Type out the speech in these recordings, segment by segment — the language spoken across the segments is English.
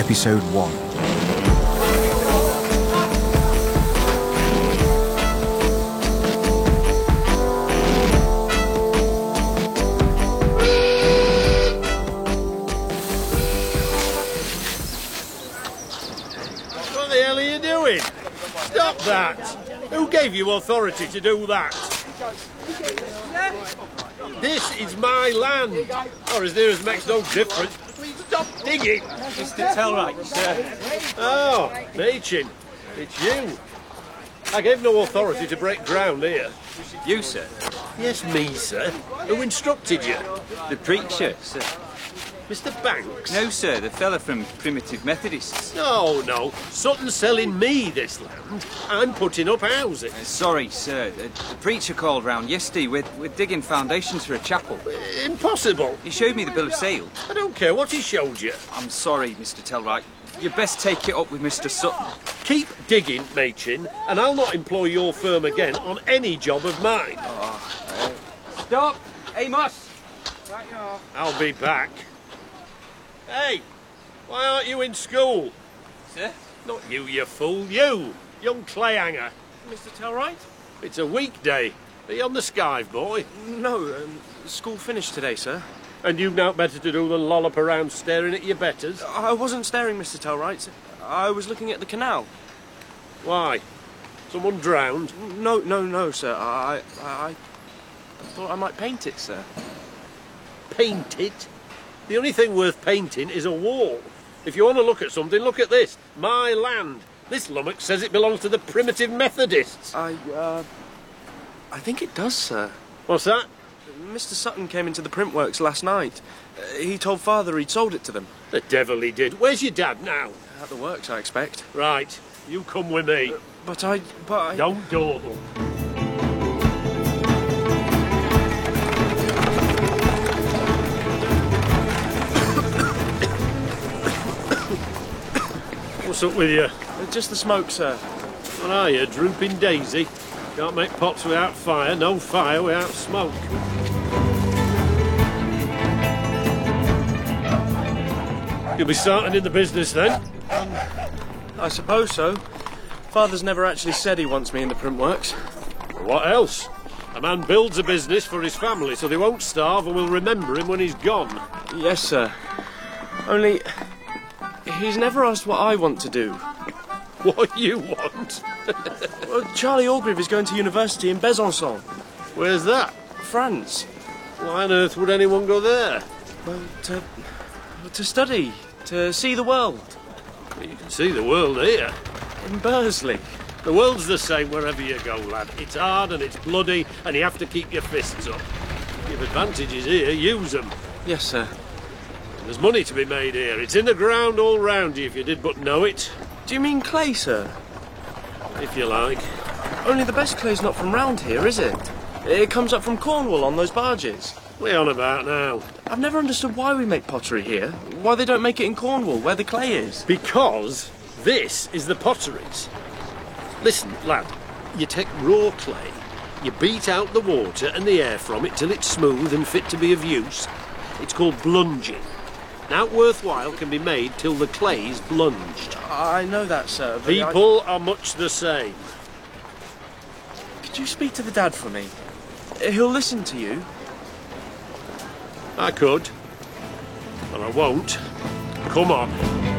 Episode 1. What the hell are you doing? Stop that! Who gave you authority to do that? This is my land, or as near as makes no difference. Please stop digging! Mr. Tellwright, sir. Oh, Machin, it's you. I gave no authority to break ground here. You, sir? Yes, me, sir. Who instructed you? The preacher, sir. Mr. Banks? No, sir, the fella from Primitive Methodists. No. Sutton's selling me this land. I'm putting up houses. Sorry, sir. The preacher called round yesterday. We're digging foundations for a chapel. Impossible. He showed me the bill of sale. I don't care what he showed you. I'm sorry, Mr. Tellwright. You'd best take it up with Mr. Sutton. Keep digging, Machin, and I'll not employ your firm again on any job of mine. Stop! Amos! Right now. I'll be back. Hey, why aren't you in school? Sir? Not you, you fool. You, young clayhanger. Mr. Tellwright? It's a weekday. Are you on the skive, boy? No, school finished today, sir. And you've naught better to do than lollop around staring at your betters? I wasn't staring, Mr. Tellwright. I was looking at the canal. Why? Someone drowned? No, sir. I thought I might paint it, sir. Paint it? The only thing worth painting is a wall. If you want to look at something, look at this. My land. This lummox says it belongs to the Primitive Methodists. I think it does, sir. What's that? Mr. Sutton came into the printworks last night. He told Father he'd sold it to them. The devil he did. Where's your dad now? At the works, I expect. Right, you come with me. But I... Don't dawdle. What's up with you? Just the smoke, sir. What are you, drooping daisy? Can't make pots without fire, no fire without smoke. You'll be starting in the business then? I suppose so. Father's never actually said he wants me in the printworks. What else? A man builds a business for his family so they won't starve and will remember him when he's gone. Yes, sir. Only... he's never asked what I want to do. What you want? Well, Charlie Orgreave is going to university in Besançon, Where's that? France. Why on earth would anyone go there? Well, to study, to see the world. You can see the world here. In Bursley. The world's the same wherever you go, lad. It's hard and it's bloody and you have to keep your fists up. You've advantages here, use them. Yes, sir. There's money to be made here. It's in the ground all round you if you did but know it. Do you mean clay, sir? If you like. Only the best clay's not from round here, is it? It comes up from Cornwall on those barges. What are you on about now? I've never understood why we make pottery here. Why they don't make it in Cornwall, where the clay is. Because this is the potteries. Listen, lad, you take raw clay, you beat out the water and the air from it till it's smooth and fit to be of use. It's called blunging. Now, worthwhile can be made till the clay's blunged. I know that, sir, but People are much the same. Could you speak to the dad for me? He'll listen to you. I could, but I won't. Come on.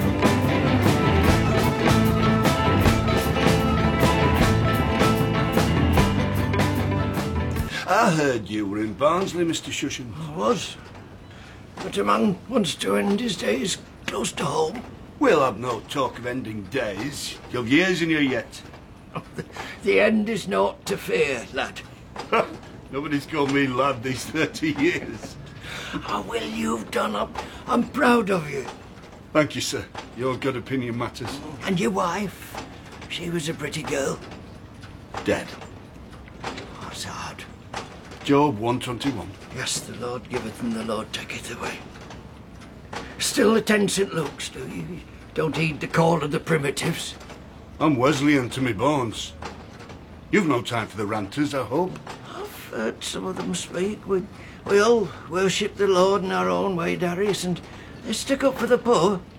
I heard you were in Barnsley, Mr. Shushan. I was. But a man wants to end his days close to home. We'll have no talk of ending days. You've years in you yet. The end is naught to fear, lad. Nobody's called me lad these 30 years. How well you've done up. I'm proud of you. Thank you, sir. Your good opinion matters. And your wife. She was a pretty girl. Dead. That's hard. Job 121. Yes, the Lord giveth and the Lord taketh away. Still the 10 St. Luke's, do you? Don't heed the call of the primitives. I'm Wesleyan to me bones. You've no time for the ranters, I hope. I've heard some of them speak. We all worship the Lord in our own way, Darius, and they stick up for the poor.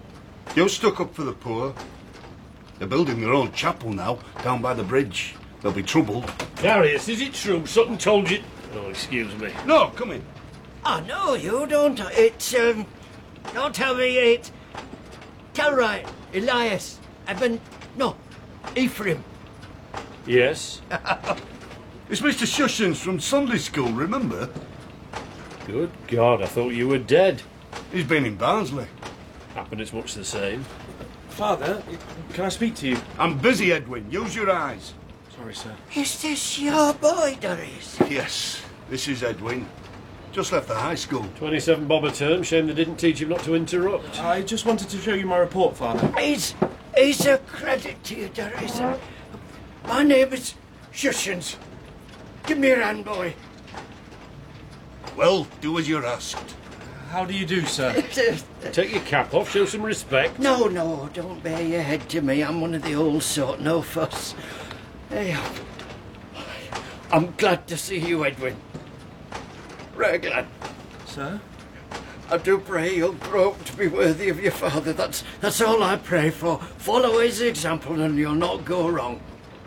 You're stuck up for the poor. They're building their own chapel now, down by the bridge. They'll be troubled. Darius, is it true? Something told you... Oh, excuse me. No, come in. Oh, no, you don't. It's, don't tell me it. Tell right. Elias. No, Ephraim. Yes? It's Mr. Shushens from Sunday school, remember? Good God, I thought you were dead. He's been in Barnsley. Happen it's much the same. Father, can I speak to you? I'm busy, Edwin. Use your eyes. Sorry, sir. Is this your boy, Darius? Yes, this is Edwin. Just left the high school. 27 bob a term. Shame they didn't teach him not to interrupt. I just wanted to show you my report, Father. He's a credit to you, Darius. My name is Shushens. Give me your hand, boy. Well, do as you're asked. How do you do, sir? Take your cap off, show some respect. No, don't bare your head to me. I'm one of the old sort, no fuss. Hey, I'm glad to see you, Edwin. Right glad. Sir? I do pray you'll grow up to be worthy of your father. That's all I pray for. Follow his example and you'll not go wrong.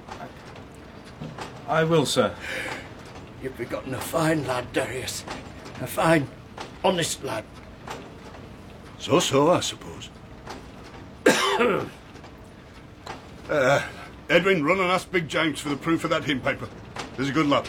I will, sir. You've begotten a fine lad, Darius. A fine, honest lad. So, I suppose. Edwin, run and ask Big James for the proof of that hymn paper. There's a good lad.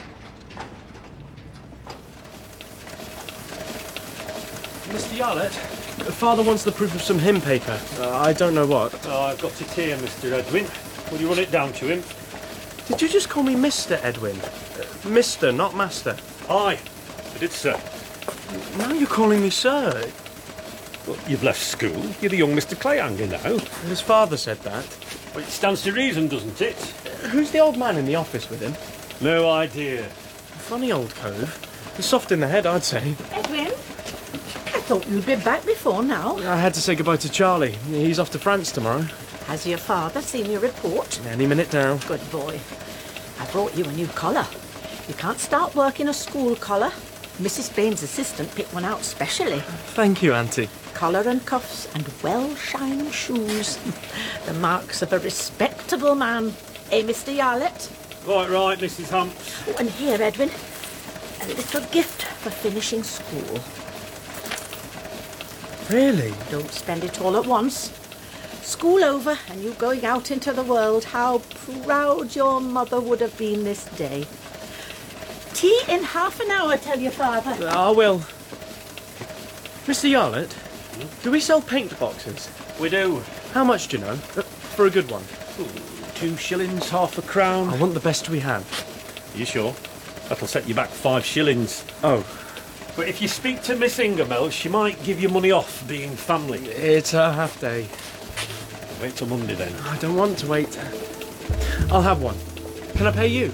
Mr. Yarlett, Father wants the proof of some hymn paper. I don't know what. Oh, I've got it here, Mr. Edwin. Will you run it down to him? Did you just call me Mr. Edwin? Mr., not Master. Aye, I did, sir. Now you're calling me Sir. Well, you've left school. You're the young Mr. Clayhanger now. His father said that. Well, it stands to reason, doesn't it? Who's the old man in the office with him? No idea. Funny old cove. Soft in the head, I'd say. Edwin, I thought you'd be back before now. I had to say goodbye to Charlie. He's off to France tomorrow. Has your father seen your report? Any minute now. Good boy. I brought you a new collar. You can't start work in a school collar. Mrs. Bain's assistant picked one out specially. Thank you, Auntie. Collar and cuffs and well-shined shoes. The marks of a respectable man. Eh, Mr. Yarlett? Quite right, Mrs. Humps. Oh, and here, Edwin, a little gift for finishing school. Really? Don't spend it all at once. School over and you going out into the world. How proud your mother would have been this day. Tea in half an hour, tell your father. I will. Mr. Yarlett, do we sell paint boxes? We do. How much do you know? For a good one. Ooh, 2 shillings, half a crown. I want the best we have. You sure? That'll set you back 5 shillings. Oh. But if you speak to Miss Ingermell, she might give you money off, being family. It's her half day. Wait till Monday then. I don't want to wait. I'll have one. Can I pay you?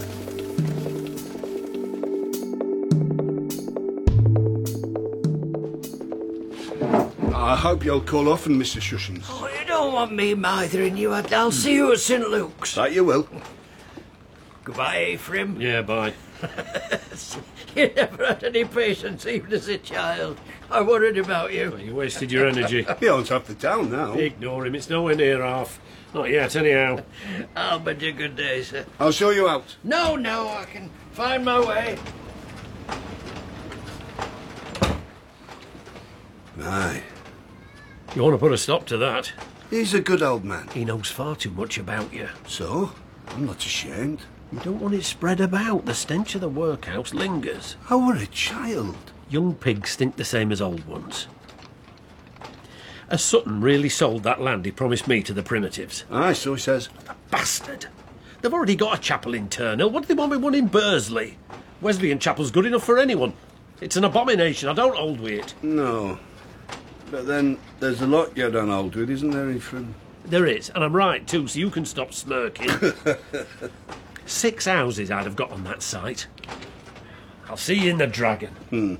I hope you'll call often, Mr. Shushens. Oh, you don't want me mithering you. I'll see you at St. Luke's. That you will. Goodbye, Ephraim. Yeah, bye. You never had any patience, even as a child. I worried about you. You wasted your energy. He owns half the town now. Ignore him, it's nowhere near half. Not yet, anyhow. I'll bid you good day, sir. I'll show you out. No, I can find my way. Aye. You want to put a stop to that? He's a good old man. He knows far too much about you. So, I'm not ashamed. You don't want it spread about. The stench of the workhouse lingers. I were a child. Young pigs stink the same as old ones. Has Sutton really sold that land he promised me to the Primitives? Aye, so he says. Bastard! They've already got a chapel in Turnhill. What do they want with one in Bursley? Wesleyan Chapel's good enough for anyone. It's an abomination. I don't hold with it. No. But then, there's a lot you don't hold with, isn't there, Ephraim? There is, and I'm right too, so you can stop smirking. 6 houses I'd have got on that site. I'll see you in the Dragon.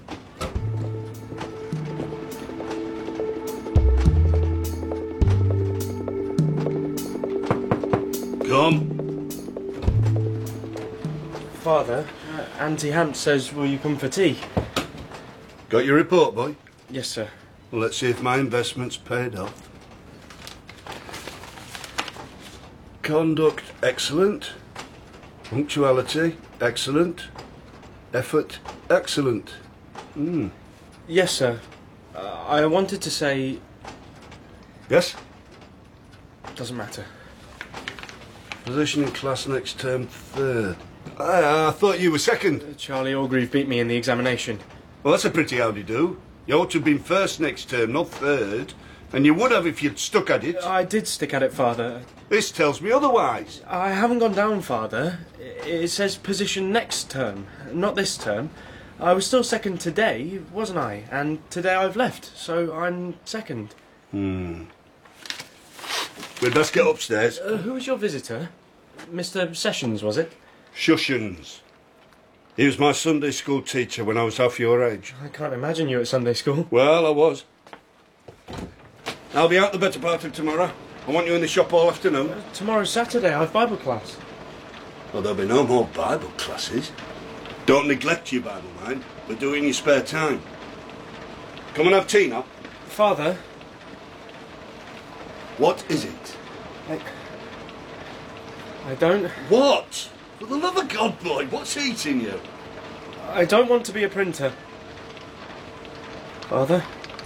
Come. Father, Auntie Hamp says, will you come for tea? Got your report, boy? Yes, sir. Well, let's see if my investment's paid off. conduct, excellent. Punctuality, excellent. Effort, excellent. Yes, sir. I wanted to say... Yes? Doesn't matter. Position in class next term, third. I thought you were second. Charlie Orgreave beat me in the examination. Well, that's a pretty howdy-do. You ought to have been first next term, not third. And you would have if you'd stuck at it. I did stick at it, Father. This tells me otherwise. I haven't gone down, Father. It says position next term, not this term. I was still second today, wasn't I? And today I've left, so I'm second. We'd best get upstairs. Who was your visitor? Mr. Sessions, was it? Shushens. He was my Sunday school teacher when I was half your age. I can't imagine you at Sunday school. Well, I was. I'll be out the better part of tomorrow. I want you in the shop all afternoon. Tomorrow's Saturday, I have Bible class. Well, there'll be no more Bible classes. Don't neglect your Bible, mind, but do it in your spare time. Come and have tea now. Father? What is it? I don't... What? For the love of God, boy, what's eating you? I don't want to be a printer. Father?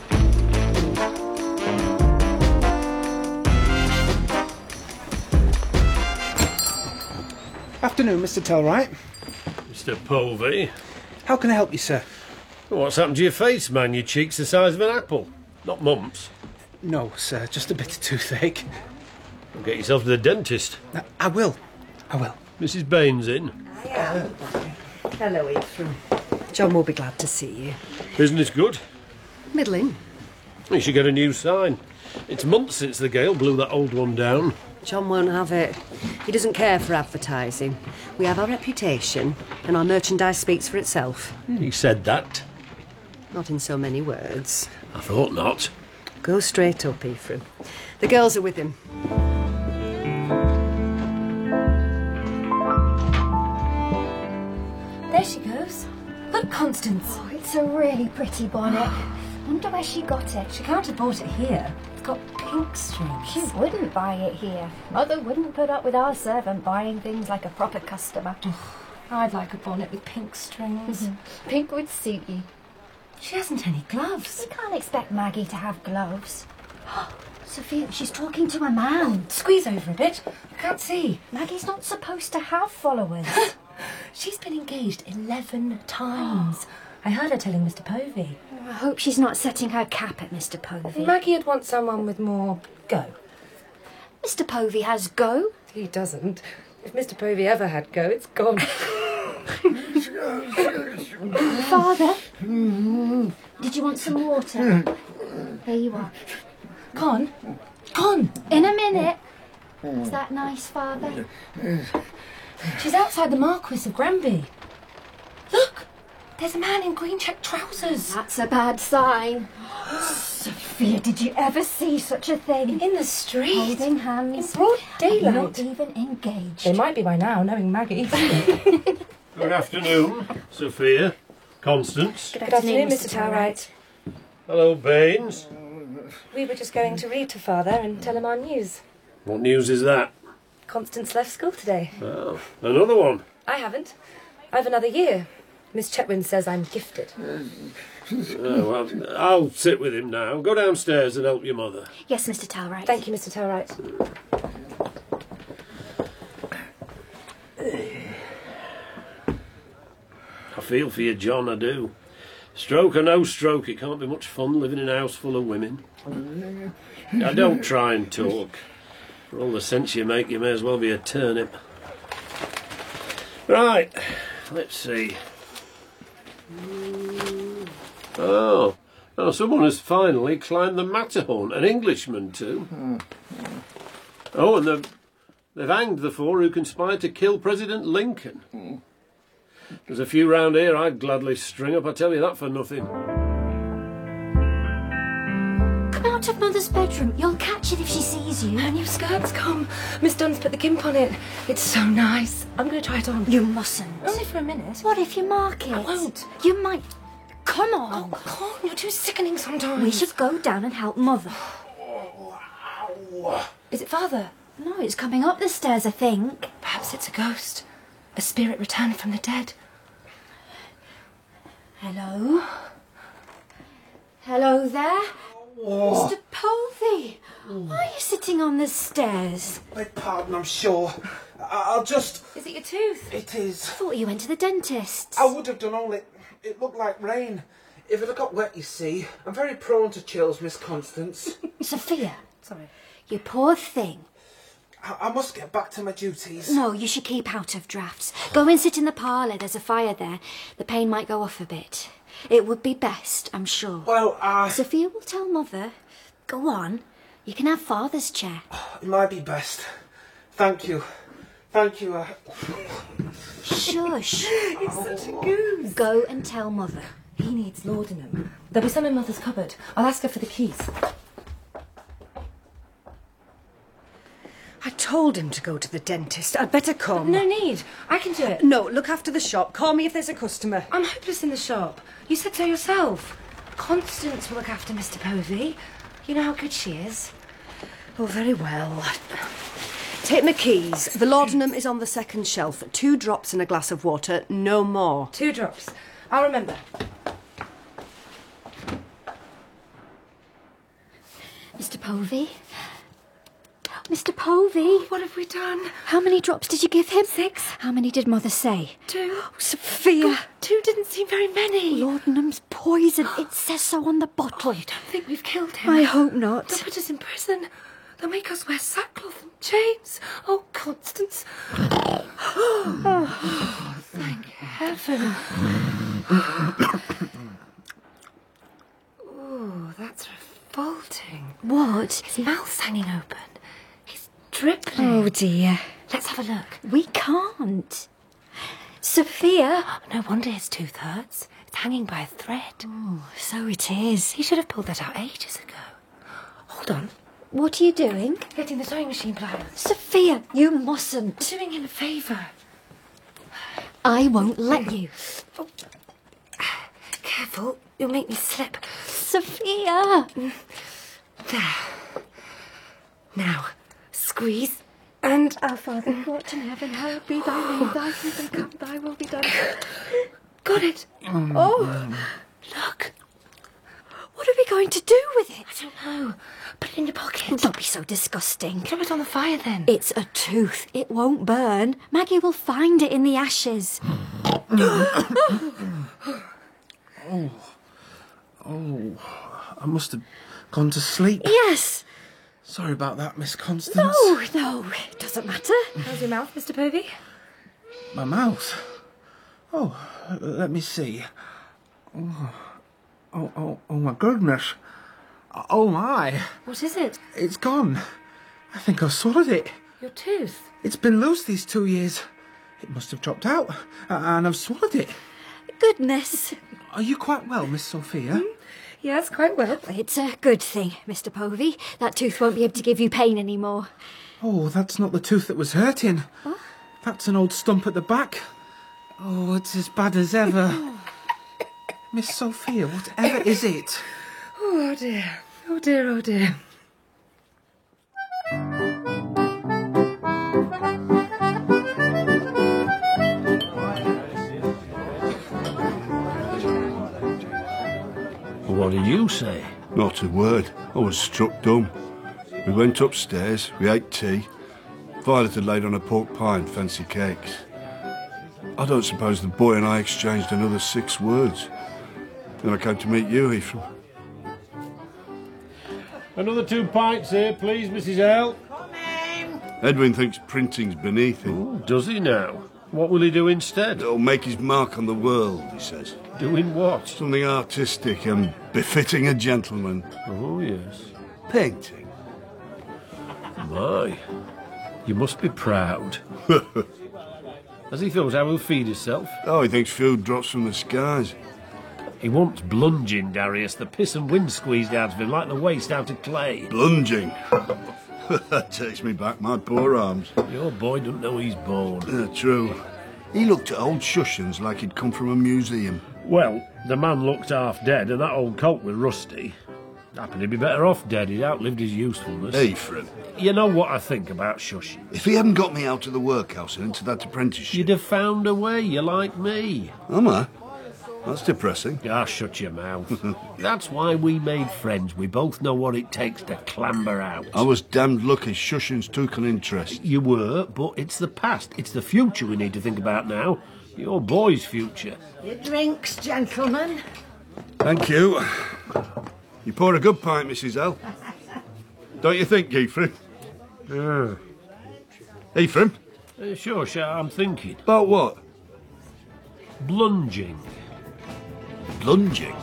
Afternoon, Mr. Tellwright. Mr. Povey. How can I help you, sir? What's happened to your face, man? Your cheek's the size of an apple. Not mumps. No, sir, just a bit of toothache. Well, get yourself to the dentist. I will. I will. Mrs. Baines in. Hello, Ephraim. John will be glad to see you. Business good? Middling. You should get a new sign. It's months since the gale blew that old one down. John won't have it. He doesn't care for advertising. We have our reputation, and our merchandise speaks for itself. He said that. Not in so many words. I thought not. Go straight up, Ephraim. The girls are with him. There she goes. Look, Constance. Oh, it's a really pretty bonnet. Wonder where she got it. She can't have bought it here. It's got pink strings. She wouldn't buy it here. Mother wouldn't put up with our servant buying things like a proper customer. I'd like a bonnet with pink strings. Pink would suit you. She hasn't any gloves. You can't expect Maggie to have gloves. Sophia, she's talking to a man. Squeeze over a bit. I can't see. Maggie's not supposed to have followers. She's been engaged 11 times. I heard her telling Mr. Povey. I hope she's not setting her cap at Mr. Povey. Maggie'd want someone with more go. Mr. Povey has go. He doesn't. If Mr. Povey ever had go, it's gone. Father, did you want some water? Here you are. Con? In a minute. Is that nice, Father? She's outside the Marquis of Granby. Look! There's a man in green check trousers. That's a bad sign. Sophia, did you ever see such a thing? In the street. Holding hands. In broad daylight. Not even engaged. They might be by now, knowing Maggie. Good afternoon, Sophia. Constance. Good afternoon, Mr. Tellwright. Hello, Baines. We were just going to read to Father and tell him our news. What news is that? Constance left school today. Oh, another one. I haven't. I've another year. Miss Chetwynd says I'm gifted. Oh, well, I'll sit with him now. Go downstairs and help your mother. Yes, Mr. Tellwright. Thank you, Mr. Tellwright. I feel for you, John, I do. Stroke or no stroke, it can't be much fun living in a house full of women. Now, don't try and talk. For all the sense you make, you may as well be a turnip. Right, let's see. Oh, someone has finally climbed the Matterhorn. An Englishman, too. Oh, and they've hanged the four who conspired to kill President Lincoln. There's a few round here I'd gladly string up, I tell you that for nothing. Come out of Mother's bedroom. You'll catch it if she sees you. Her new skirt's come. Miss Dunn's put the gimp on it. It's so nice. I'm going to try it on. You mustn't. Only for a minute. What if you mark it? I won't. You might. Come on. Oh, come on. You're too sickening sometimes. We should go down and help Mother. Is it Father? No, it's coming up the stairs, I think. Perhaps it's a ghost. A spirit returned from the dead. Hello? Hello there? Mr. Povey, why are you sitting on the stairs? Beg pardon, I'm sure. I'll just... Is it your tooth? It is. I thought you went to the dentist's. I would have done all it. It looked like rain. If it had got wet, you see. I'm very prone to chills, Miss Constance. Sophia. Sorry. You poor thing. I must get back to my duties. No, you should keep out of drafts. Go and sit in the parlour. There's a fire there. The pain might go off a bit. It would be best, I'm sure. Well, Sophia will tell Mother. Go on. You can have Father's chair. It might be best. Thank you. Thank you. Shush. It's such a goose. Go and tell Mother. He needs laudanum. There'll be some in Mother's cupboard. I'll ask her for the keys. I told him to go to the dentist. I'd better come. No need. I can do it. No, look after the shop. Call me if there's a customer. I'm hopeless in the shop. You said so yourself. Constance will look after Mr. Povey. You know how good she is. Oh, very well. Take my keys. The laudanum is on the second shelf. 2 drops in a glass of water, no more. 2 drops. I'll remember. Mr. Povey? Mr. Povey? What have we done? How many drops did you give him? 6. How many did Mother say? 2. Oh, Sophia! 2 didn't seem very many. Laudanum's poison. It says so on the bottle. You don't think we've killed him? I hope not. They'll put us in prison. They'll make us wear sackcloth and chains. Oh, Constance. Oh, thank heaven. Oh, that's revolting. What? His mouth's hanging open. He's dribbling. Oh, dear. Let's have a look. We can't. Sophia! No wonder his tooth hurts. It's hanging by a thread. Oh, so it is. He should have pulled that out ages ago. Hold on. What are you doing? Getting the sewing machine pliers. Sophia, you mustn't. Doing him a favour. I won't let you. Oh. Careful, you'll make me slip. Sophia! There. Now, squeeze and... Our Father who art in heaven, hallowed be thy name. Thy kingdom come, thy will be done. Got it. Oh! Look. What are we going to do with it? I don't know. Put it in your pocket. Don't be so disgusting. Throw it on the fire then. It's a tooth. It won't burn. Maggie will find it in the ashes. Oh, I must have gone to sleep. Yes. Sorry about that, Miss Constance. No, it doesn't matter. How's your mouth, Mr. Povey? My mouth? Oh, let me see. Oh, my goodness. Oh, my. What is it? It's gone. I think I've swallowed it. Your tooth. It's been loose these 2 years. It must have dropped out, and I've swallowed it. Goodness. Are you quite well, Miss Sophia? Yes, quite well. It's a good thing, Mr. Povey. That tooth won't be able to give you pain anymore. Oh, that's not the tooth that was hurting. What? That's an old stump at the back. Oh, it's as bad as ever. Miss Sophia, whatever is it? Oh, dear. Oh, dear, oh, dear. What do you say? Not a word. I was struck dumb. We went upstairs, we ate tea. Violet had laid on a pork pie and fancy cakes. I don't suppose the boy and I exchanged another 6 words. Then I came to meet you, Ephraim. Another 2 pints here, please, Mrs. L. Edwin thinks printing's beneath him. Oh, does he now? What will he do instead? It'll make his mark on the world, he says. Doing what? Something artistic and befitting a gentleman. Oh, yes. Painting. My, you must be proud. Has he thought how he'll feed himself? Oh, he thinks food drops from the skies. He wants blunging, Darius, the piss and wind squeezed out of him like the waste out of clay. Blunging? That takes me back my poor arms. Your boy doesn't know he's born. True. He looked at old Shushens like he'd come from a museum. Well, the man looked half dead and that old colt was rusty. Happen to be better off dead. He'd outlived his usefulness. Ephraim. You know what I think about shushing. If he hadn't got me out of the workhouse and into that apprenticeship... You'd have found a way. You're like me. Am I? That's depressing. Ah, shut your mouth. That's why we made friends. We both know what it takes to clamber out. I was damned lucky Shushins took an interest. You were, but it's the past. It's the future we need to think about now. Your boy's future. Your drinks, gentlemen. Thank you. You pour a good pint, Mrs. L. Don't you think, Ephraim? Ephraim? Sure, I'm thinking. About what? Blunging. Blunging?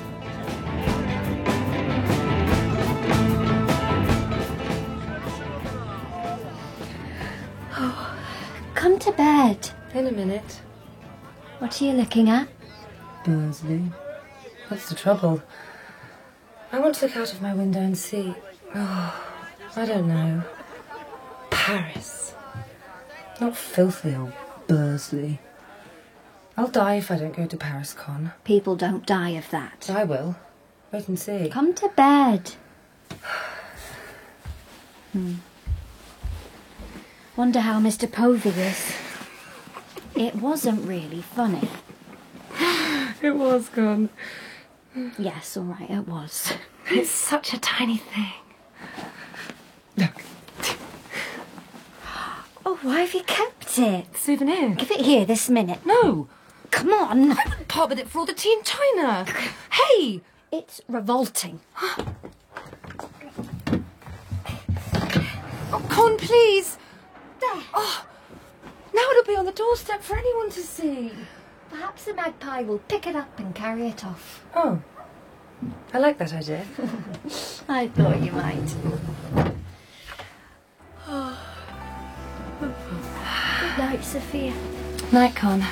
Oh, come to bed. In a minute. What are you looking at? Bursley. What's the trouble? I want to look out of my window and see... Oh, I don't know. Paris. Not filthy old Bursley. I'll die if I don't go to Paris Con. People don't die of that. I will. Wait and see. Come to bed. Wonder how Mr. Povey is. It wasn't really funny. It was gone. Yes, all right, it was. It's such a tiny thing. Look. Oh, why have you kept it? Souvenir. Give it here this minute. No. Come on. I wouldn't part with it for all the tea in China. Hey! It's revolting. Oh, Con, please. There. Oh, now it'll be on the doorstep for anyone to see. Perhaps the magpie will pick it up and carry it off. Oh, I like that idea. I thought you might. Good night, Sophia. Night, Con.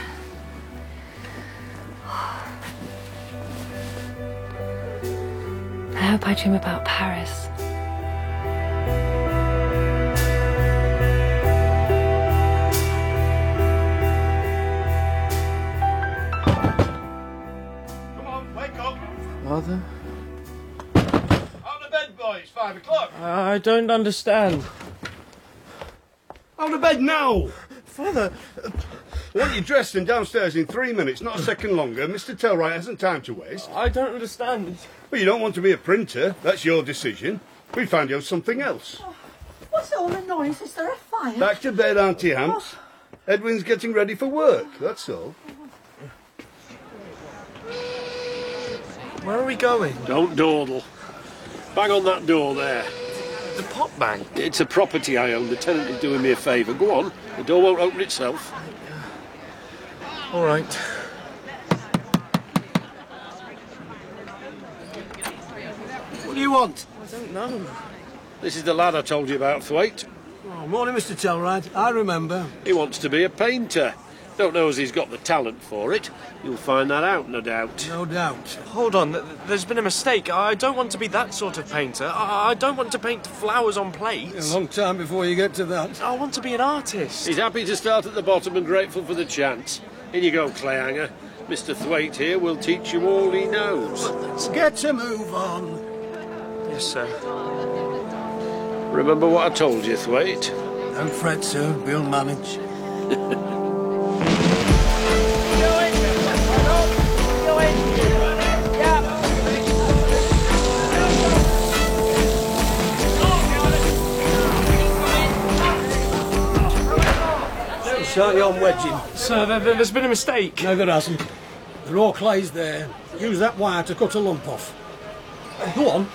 I hope I dream about Paris. Father? Out of bed, boys. 5 o'clock. I don't understand. Out of bed now! Father... I want you dressed and downstairs in 3 minutes, not a second longer. Mr. Tellwright hasn't time to waste. I don't understand. Well, you don't want to be a printer. That's your decision. We found you something else. What's all the noise? Is there a fire? Back to bed, Auntie Hamps. Edwin's getting ready for work, that's all. Where are we going? Don't dawdle. Bang on that door there. The pot bank? It's a property I own. The tenant is doing me a favour. Go on. The door won't open itself. All right. What do you want? I don't know. This is the lad I told you about, Thwaite. Oh, morning, Mr. Tellwright. I remember. He wants to be a painter. Don't know as he's got the talent for it. You'll find that out, no doubt. No doubt. Hold on, there's been a mistake. I don't want to be that sort of painter. I don't want to paint flowers on plates. A long time before you get to that. I want to be an artist. He's happy to start at the bottom and grateful for the chance. In you go, Clayhanger. Mr. Thwaite here will teach you all he knows. Let's get to move on. Yes, sir. Remember what I told you, Thwaite? Don't fret, sir. We'll manage. Start you on wedging. Sir, there's been a mistake. No, there hasn't. The raw clay's there. Use that wire to cut a lump off. Go on.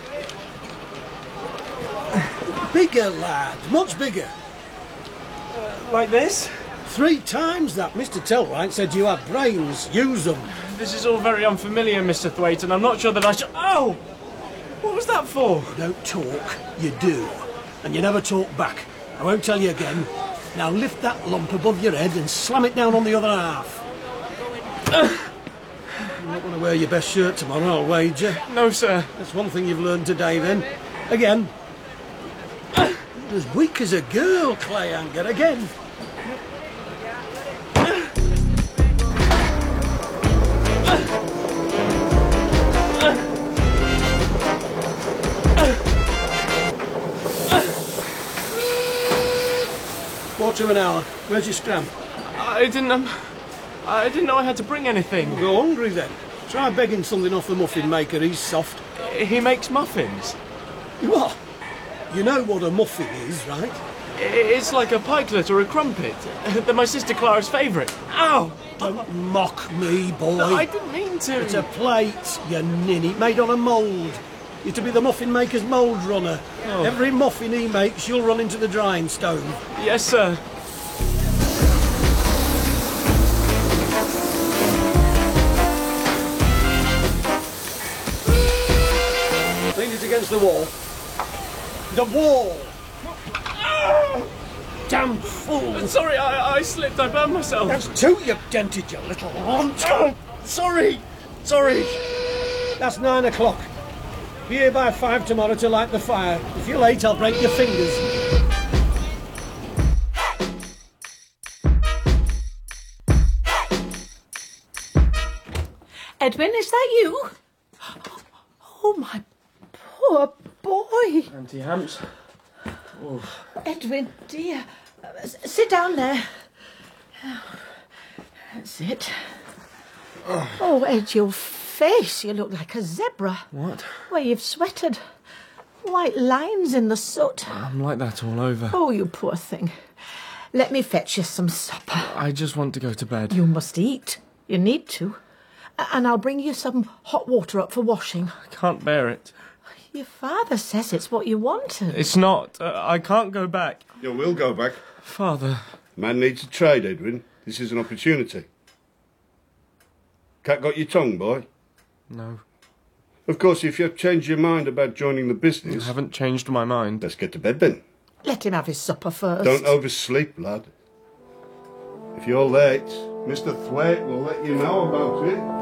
Bigger, lad. Much bigger. Like this? 3 times that. Mr. Tellwright said you had brains. Use them. This is all very unfamiliar, Mr. Thwaite, and I'm not sure that I should... Oh! What was that for? You don't talk, you do. And you never talk back. I won't tell you again. Now lift that lump above your head and slam it down on the other half. You're not going to wear your best shirt tomorrow, I'll wager. No, sir. That's one thing you've learned today, then. Again. You're as weak as a girl, Clayhanger. Again. to an hour. Where's your scram? I didn't know I had to bring anything. Go hungry then. Try begging something off the muffin maker, he's soft. He makes muffins. What? You know what a muffin is, right? It's like a pikelet or a crumpet. They're my sister Clara's favourite. Ow! Don't mock me, boy. No, I didn't mean to. It's a plate, you ninny, made on a mould. You're to be the muffin maker's mould runner. Oh. Every muffin he makes, you'll run into the drying stove. Yes, sir. Lean it against the wall. The wall! Damn fool! Sorry, I slipped. I burned myself. That's two you've dented, you little runt! Sorry! That's 9 o'clock. Be here by 5 tomorrow to light the fire. If you're late, I'll break your fingers. Edwin, is that you? Oh, my poor boy. Auntie Hamps. Oh. Edwin, dear. Sit down there. That's it. Oh, Ed, your face. You look like a zebra. What? Where you've sweated. White lines in the soot. I'm like that all over. Oh, you poor thing. Let me fetch you some supper. I just want to go to bed. You must eat. You need to. And I'll bring you some hot water up for washing. I can't bear it. Your father says it's what you wanted. It's not. I can't go back. You will go back. Father. Man needs a trade, Edwin. This is an opportunity. Cat got your tongue, boy? No. Of course, if you've changed your mind about joining the business... I haven't changed my mind. Let's get to bed then. Let him have his supper first. Don't oversleep, lad. If you're late, Mr. Thwaite will let you know about it.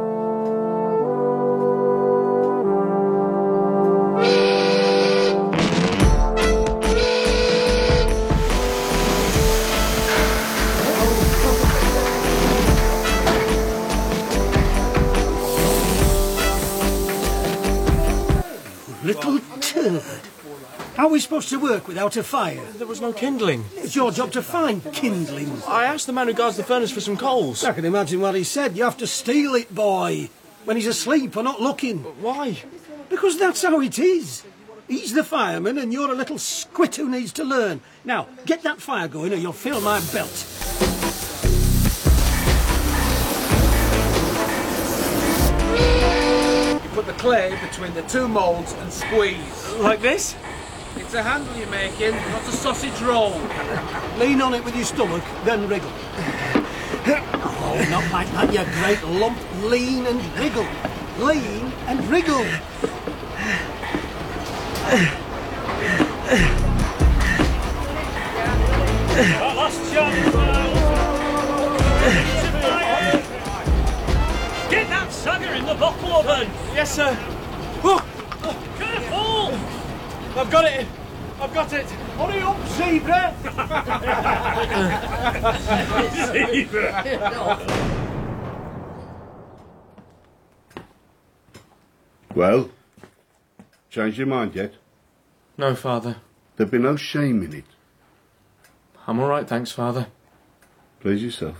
Little turd. How are we supposed to work without a fire? There was no kindling. It's your job to find kindling. I asked the man who guards the furnace for some coals. I can imagine what he said. You have to steal it, boy. When he's asleep or not looking. Why? Because that's how it is. He's the fireman and you're a little squit who needs to learn. Now, get that fire going or you'll feel my belt. Put the clay between the two moulds and squeeze. Like this? It's a handle you're making, not a sausage roll. Lean on it with your stomach, then wriggle. Oh, not like that, you great lump. Lean and wriggle. Lean and wriggle. Last chance, Get that sagger in the bottle oven! Yes, sir. Oh. Careful! I've got it. I've got it. Hurry up, zebra! Well, changed your mind yet? No, Father. There'd be no shame in it. I'm all right, thanks, Father. Please yourself.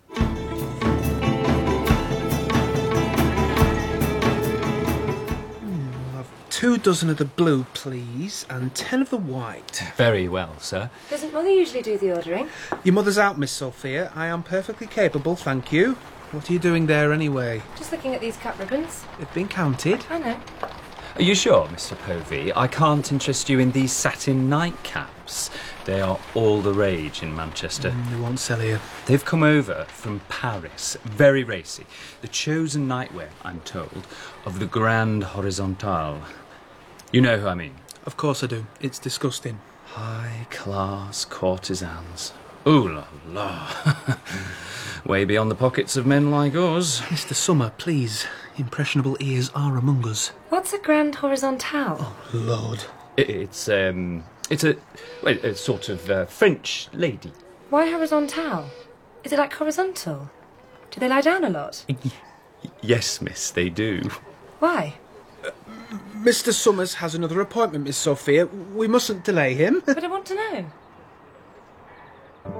2 dozen of the blue, please, and 10 of the white. Very well, sir. Doesn't Mother usually do the ordering? Your mother's out, Miss Sophia. I am perfectly capable, thank you. What are you doing there, anyway? Just looking at these cut ribbons. They've been counted. I know. Are you sure, Mr. Povey? I can't interest you in these satin nightcaps. They are all the rage in Manchester. They won't sell here. They've come over from Paris. Very racy. The chosen nightwear, I'm told, of the Grand Horizontale. You know who I mean? Of course I do. It's disgusting. High-class courtesans. Ooh la la. Way beyond the pockets of men like us. Mr. Summer, please. Impressionable ears are among us. What's a Grand Horizontale? Oh, Lord. It's a sort of French lady. Why horizontal? Is it like horizontal? Do they lie down a lot? Yes, miss, they do. Why? Mr. Summers has another appointment, Miss Sophia. We mustn't delay him. But I want to know.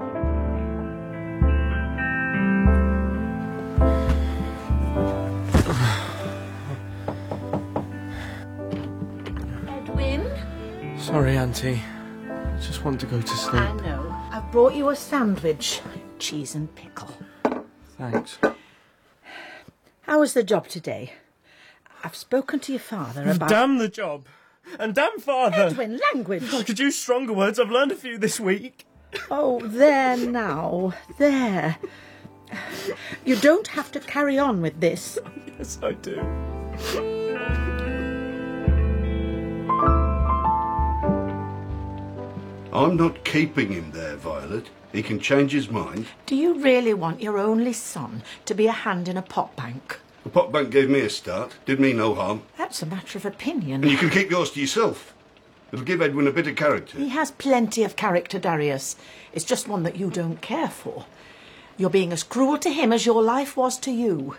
Sorry, Auntie. I just want to go to sleep. I know. I've brought you a sandwich. Cheese and pickle. Thanks. How was the job today? I've spoken to your father about... Damn the job. And damn father. Edwin, language. I could use stronger words. I've learned a few this week. Oh, there now. There. You don't have to carry on with this. Yes, I do. I'm not keeping him there, Violet. He can change his mind. Do you really want your only son to be a hand in a pot bank? The pot bank gave me a start. Did me no harm. That's a matter of opinion. And you can keep yours to yourself. It'll give Edwin a bit of character. He has plenty of character, Darius. It's just one that you don't care for. You're being as cruel to him as your life was to you.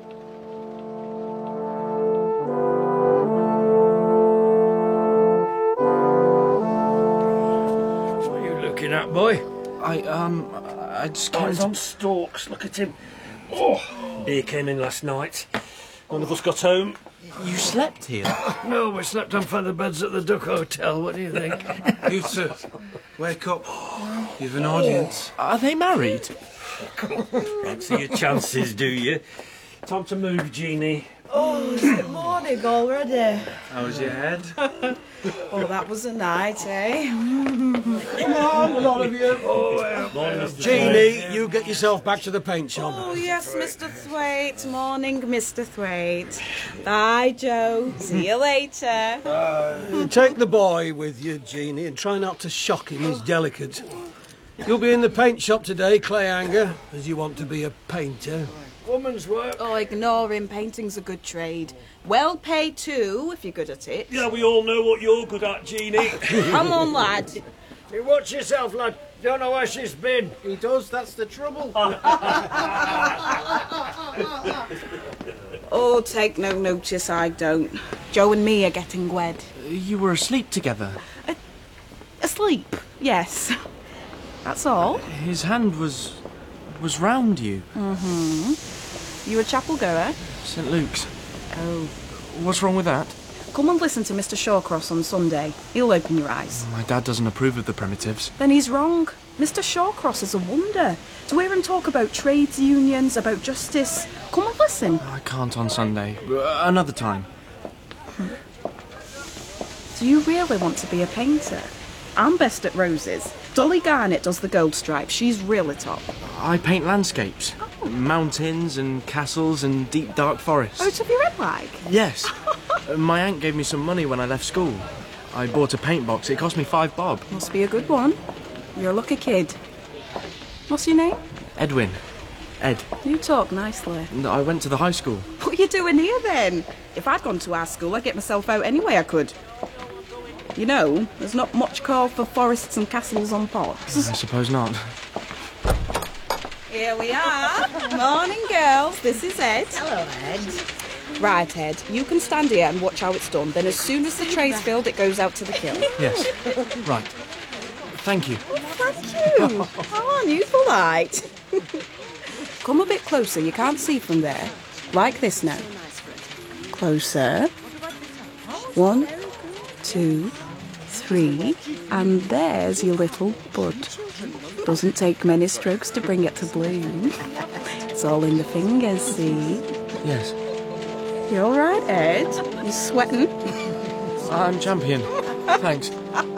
What are you looking at, boy? I just Oh, came he's on stalks. Look at him. Oh, he came in last night. None of us got home. You slept here? No, we slept on feather beds at the Duck Hotel. What do you think? You two, wake up. You've an audience. Are they married? Fancy your chances, do you? Time to move, Jeannie. Oh, good morning already. How was your head? Oh, that was a night, eh? Come on, all of you. Oh, Jeannie, you get yourself back to the paint shop. Oh, yes, Mr. Thwaite. Morning, Mr. Thwaite. Bye, Joe. See you later. Take the boy with you, Jeannie, and try not to shock him. He's delicate. You'll be in the paint shop today, Clayhanger, as you want to be a painter. Woman's work. Oh, ignore him. Painting's a good trade. Well paid too, if you're good at it. Yeah, we all know what you're good at, Jeannie. Come on, lad. You watch yourself, lad. Don't know where she's been. He does, that's the trouble. Oh, take no notice, I don't. Joe and me are getting wed. You were asleep together. Asleep, yes. That's all. His hand was round you. Mm-hmm. You a chapel goer? St. Luke's. Oh. What's wrong with that? Come and listen to Mr. Shawcross on Sunday. He'll open your eyes. My dad doesn't approve of the primitives. Then he's wrong. Mr. Shawcross is a wonder. To hear him talk about trades unions, about justice. Come and listen. I can't on Sunday. Another time. Do you really want to be a painter? I'm best at roses. Dolly Garnett does the gold stripe. She's really top. I paint landscapes. Mountains and castles and deep dark forests. Out of your head, like? Yes. My aunt gave me some money when I left school. I bought a paint box. It cost me £5 bob. Must be a good one. You're a lucky kid. What's your name? Edwin. Ed. You talk nicely. I went to the high school. What are you doing here then? If I'd gone to our school, I'd get myself out any way I could. You know, there's not much call for forests and castles on pots. I suppose not. Here we are. Morning, girls. This is Ed. Hello, Ed. Right, Ed. You can stand here and watch how it's done. Then as soon as the tray's filled, it goes out to the kiln. Yes. Right. Thank you. Oh, thank you. Oh, you polite. Come a bit closer. You can't see from there. Like this now. Closer. 1, 2, 3, and there's your little bud. Doesn't take many strokes to bring it to bloom. It's all in the fingers, see? Yes. You all right, Ed? You sweating? I'm champion. Thanks.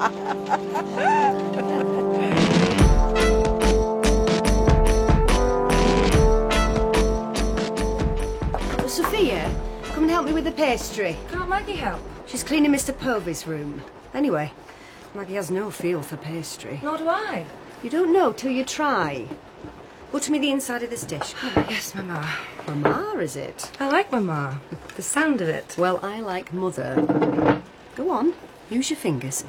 Sophia, come and help me with the pastry. Can't Maggie help? She's cleaning Mr. Povey's room. Anyway, Maggie has no feel for pastry. Nor do I. You don't know till you try. Butter me the inside of this dish. Oh, yes, Mama. Mama, is it? I like Mama. The sound of it. Well, I like Mother. Go on, use your fingers.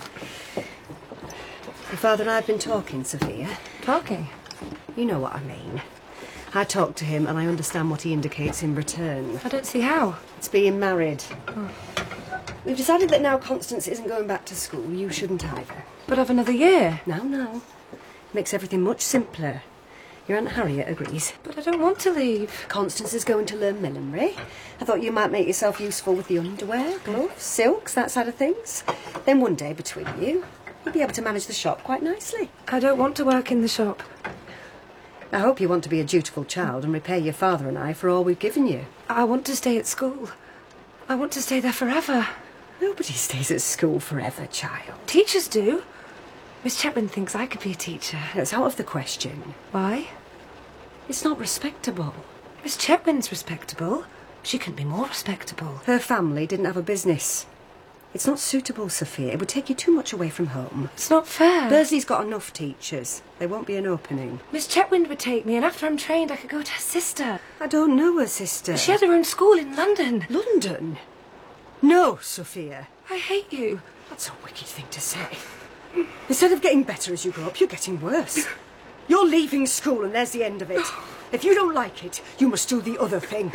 Your father and I have been talking, Sophia. Talking? You know what I mean. I talked to him and I understand what he indicates in return. I don't see how. It's being married. Oh. We've decided that now Constance isn't going back to school, you shouldn't either. But have another year. No. Makes everything much simpler. Your Aunt Harriet agrees. But I don't want to leave. Constance is going to learn millinery. I thought you might make yourself useful with the underwear, gloves, silks, that side of things. Then one day, between you, you'll be able to manage the shop quite nicely. I don't want to work in the shop. I hope you want to be a dutiful child and repay your father and I for all we've given you. I want to stay at school. I want to stay there forever. Nobody stays at school forever, child. Teachers do. Miss Chetwynd thinks I could be a teacher. It's out of the question. Why? It's not respectable. Miss Chetwynd's respectable. She couldn't be more respectable. Her family didn't have a business. It's not suitable, Sophia. It would take you too much away from home. It's not fair. Bursley's got enough teachers. There won't be an opening. Miss Chetwynd would take me, and after I'm trained, I could go to her sister. I don't know her sister. She had her own school in London. London? No, Sophia. I hate you. That's a wicked thing to say. Instead of getting better as you grow up, you're getting worse. You're leaving school and there's the end of it. If you don't like it, you must do the other thing.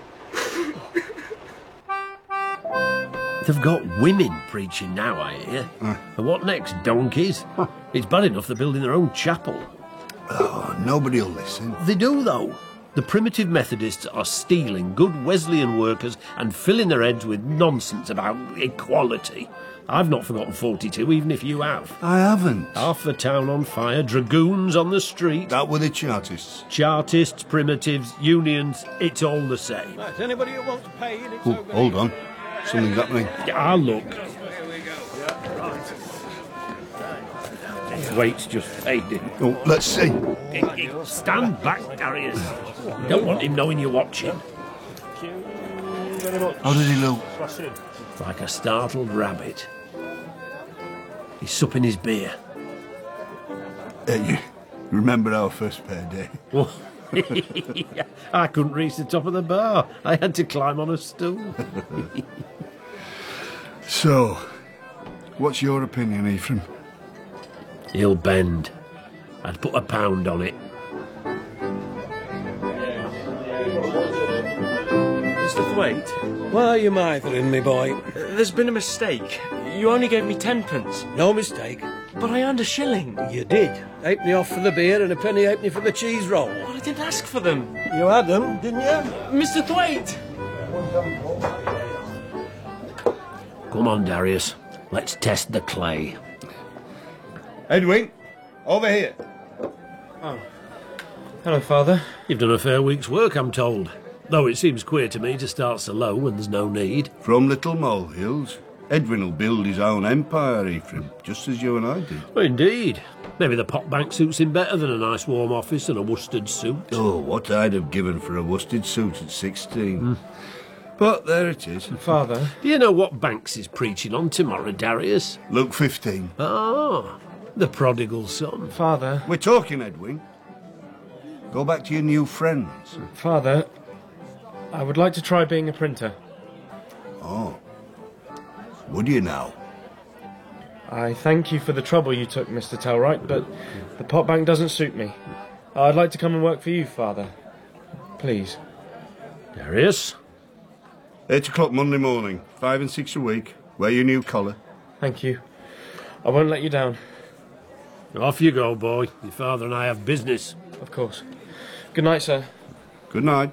They've got women preaching now, I hear. And what next, donkeys? It's bad enough they're building their own chapel. Oh, nobody'll listen. They do, though. The primitive Methodists are stealing good Wesleyan workers and filling their heads with nonsense about equality. I've not forgotten 42, even if you have. I haven't. Half the town on fire, dragoons on the street. That were the Chartists. Chartists, primitives, unions, it's all the same. Right, anybody who wants paid, it's Oh, over hold here. on. Something's happening. Ah, look. Wait's just fading. Oh, let's see. Stand back, Darius. Don't want him knowing you're watching. How does he look? Like a startled rabbit. He's supping his beer. Hey, you remember our first payday? Well, I couldn't reach the top of the bar. I had to climb on a stool. So, what's your opinion, Ephraim? He'll bend. I'd put £1 on it. Mr. Thwaite? Why are you mithering me, boy? There's been a mistake. You only gave me 10p. No mistake. But I earned a shilling. You did. Halfpenny off for the beer and a penny halfpenny for the cheese roll. Well, I didn't ask for them. You had them, didn't you? Mr. Thwaite! Come on, Darius. Let's test the clay. Edwin, over here. Oh. Hello, Father. You've done a fair week's work, I'm told. Though it seems queer to me to start so low when there's no need. From little molehills, Edwin will build his own empire, Ephraim, just as you and I did. Well, indeed. Maybe the pot bank suits him better than a nice warm office and a worsted suit. Oh, what I'd have given for a worsted suit at 16. But there it is. Father? Do you know what Banks is preaching on tomorrow, Darius? Luke 15. Ah, the prodigal son. Father? We're talking, Edwin. Go back to your new friends. Father, I would like to try being a printer. Oh. Would you now? I thank you for the trouble you took, Mr. Tellwright, but the pot bank doesn't suit me. I'd like to come and work for you, Father. Please. Darius? 8 o'clock Monday morning, 5 and 6 a week. Wear your new collar. Thank you. I won't let you down. Off you go, boy. Your father and I have business. Of course. Good night, sir. Good night.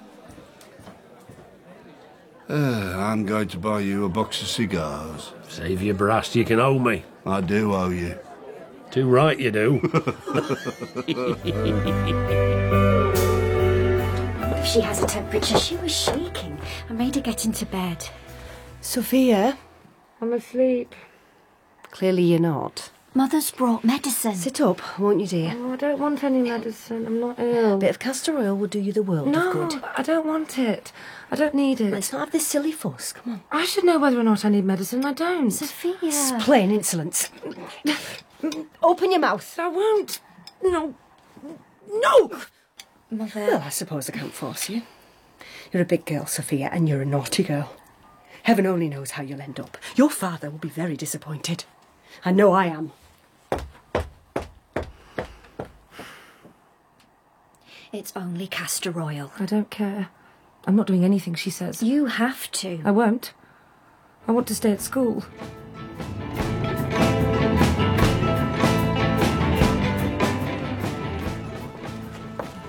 I'm going to buy you a box of cigars. Save your brass, you can owe me. I do owe you. Too right you do. If she has a temperature, she was shaking. I made her get into bed. Sophia? I'm asleep. Clearly you're not. Mother's brought medicine. Sit up, won't you, dear? Oh, I don't want any medicine. I'm not ill. A bit of castor oil will do you the world No, of good. I don't want it. I don't need it. Let's not have this silly fuss. Come on. I should know whether or not I need medicine. I don't. Sophia. It's plain insolence. Open your mouth. I won't. No. No! Mother. Well, I suppose I can't force you. You're a big girl, Sophia, and you're a naughty girl. Heaven only knows how you'll end up. Your father will be very disappointed. I know I am. It's only castor oil. I don't care. I'm not doing anything she says. You have to. I won't. I want to stay at school.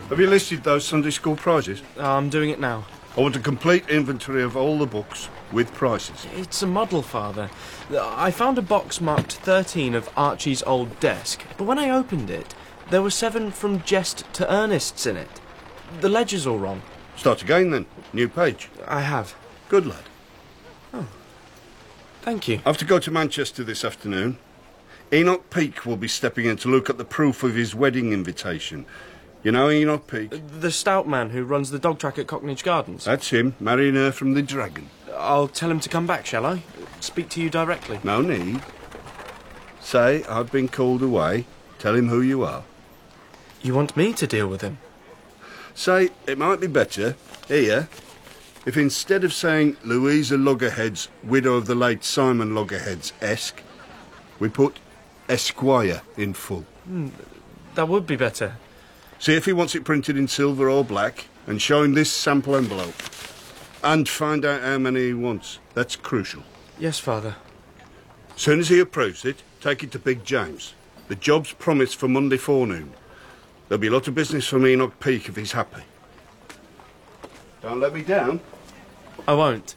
Have you listed those Sunday school prizes? I'm doing it now. I want a complete inventory of all the books with prices. It's a model, Father. I found a box marked 13 of Archie's old desk, but when I opened it, there were 7 from Jest to Ernest's in it. The ledger's all wrong. Start again then. New page. I have. Good lad. Oh. Thank you. I have to go to Manchester this afternoon. Enoch Peake will be stepping in to look at the proof of his wedding invitation. You know Enoch Peake? The stout man who runs the dog track at Cocknage Gardens? That's him, marrying her from the Dragon. I'll tell him to come back, shall I? Speak to you directly. No need. Say I've been called away. Tell him who you are. You want me to deal with him? Say it might be better, here, if instead of saying Louisa Loggerheads, widow of the late Simon Loggerheads, esque, we put Esquire in full. That would be better. See if he wants it printed in silver or black, and show him this sample envelope. And find out how many he wants. That's crucial. Yes, Father. Soon as he approves it, take it to Big James. The job's promised for Monday forenoon. There'll be a lot of business from Enoch Peake if he's happy. Don't let me down. I won't.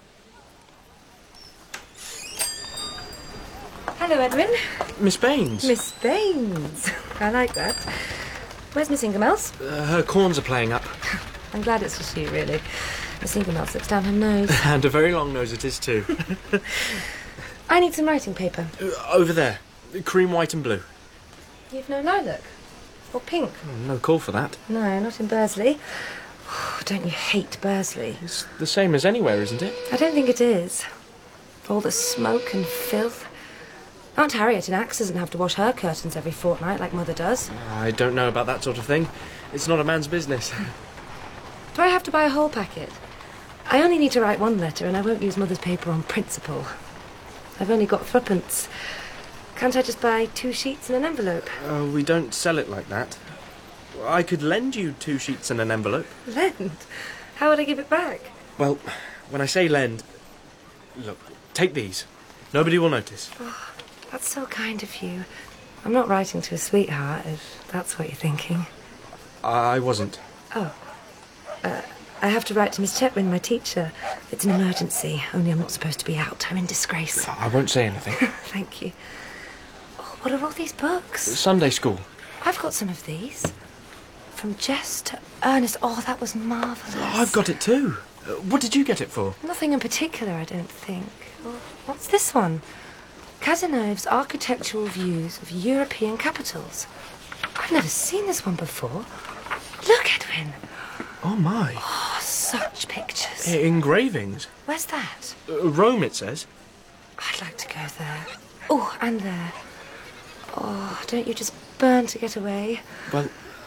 Hello, Edwin. Miss Baines. Miss Baines. I like that. Where's Miss Ingemells? Her corns are playing up. I'm glad it's just you, really. Miss Ingemells slips down her nose. And a very long nose it is, too. I need some writing paper. Over there. Cream, white and blue. You've no lilac? Or pink? No call for that. No, not in Bursley. Oh, don't you hate Bursley? It's the same as anywhere, isn't it? I don't think it is. All the smoke and filth. Aunt Harriet in Axe doesn't have to wash her curtains every fortnight like Mother does. I don't know about that sort of thing. It's not a man's business. Do I have to buy a whole packet? I only need to write one letter and I won't use Mother's paper on principle. I've only got 3pence. Can't I just buy 2 sheets and an envelope? We don't sell it like that. I could lend you 2 sheets and an envelope. Lend? How would I give it back? Well, when I say lend... Look, take these. Nobody will notice. Oh, that's so kind of you. I'm not writing to a sweetheart, if that's what you're thinking. I wasn't. Oh. I have to write to Miss Chetwin, my teacher. It's an emergency, only I'm not supposed to be out. I'm in disgrace. I won't say anything. Thank you. Oh, what are all these books? Sunday school. I've got some of these. From Jest to Ernest. Oh, that was marvellous. Oh, I've got it too. What did you get it for? Nothing in particular, I don't think. Oh, what's this one? Cazenove's Architectural Views of European Capitals. I've never seen this one before. Look, Edwin. Oh, my. Oh, such pictures. Engravings? Where's that? Rome, it says. I'd like to go there. Oh, and there. Oh, don't you just burn to get away? Well,